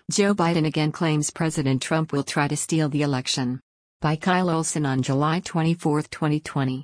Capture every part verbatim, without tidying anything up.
Joe Biden again claims President Trump will try to steal the election. By Kyle Olson on July twenty-fourth, twenty twenty.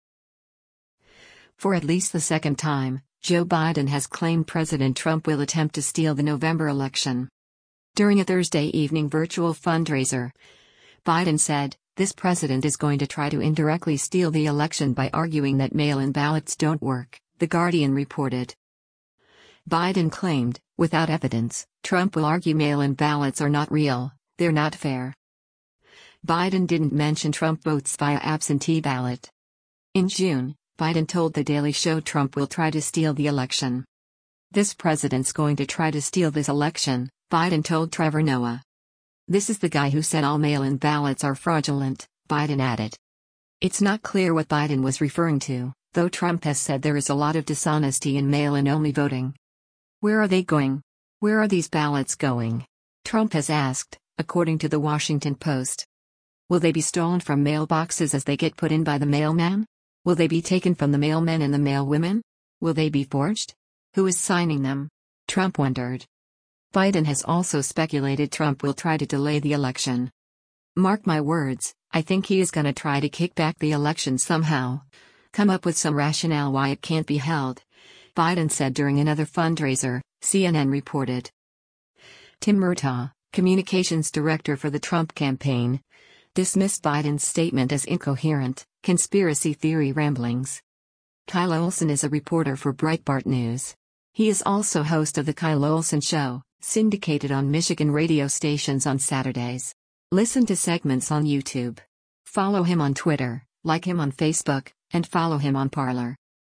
For at least the second time, Joe Biden has claimed President Trump will attempt to steal the November election. During a Thursday evening virtual fundraiser, Biden said, "This president is going to try to indirectly steal the election by arguing that mail-in ballots don't work," The Guardian reported. Biden claimed, without evidence, Trump will argue mail-in ballots are not real, they're not fair. Biden didn't mention Trump votes via absentee ballot. In June, Biden told The Daily Show Trump will try to steal the election. "This president's going to try to steal this election," Biden told Trevor Noah. "This is the guy who said all mail-in ballots are fraudulent," Biden added. It's not clear what Biden was referring to, though Trump has said there is a lot of dishonesty in mail-in only voting. Where are they going? Where are these ballots going? Trump has asked, according to the Washington Post. Will they be stolen from mailboxes as they get put in by the mailman? Will they be taken from the mailmen and the mailwomen? Will they be forged? Who is signing them? Trump wondered. Biden has also speculated Trump will try to delay the election. "Mark my words, I think he is going to try to kick back the election somehow. Come up with some rationale why it can't be held," Biden said during another fundraiser, C N N reported. Tim Murtaugh, communications director for the Trump campaign, dismissed Biden's statement as incoherent, conspiracy theory ramblings. Kyle Olson is a reporter for Breitbart News. He is also host of The Kyle Olson Show, syndicated on Michigan radio stations on Saturdays. Listen to segments on YouTube. Follow him on Twitter, like him on Facebook, and follow him on Parler.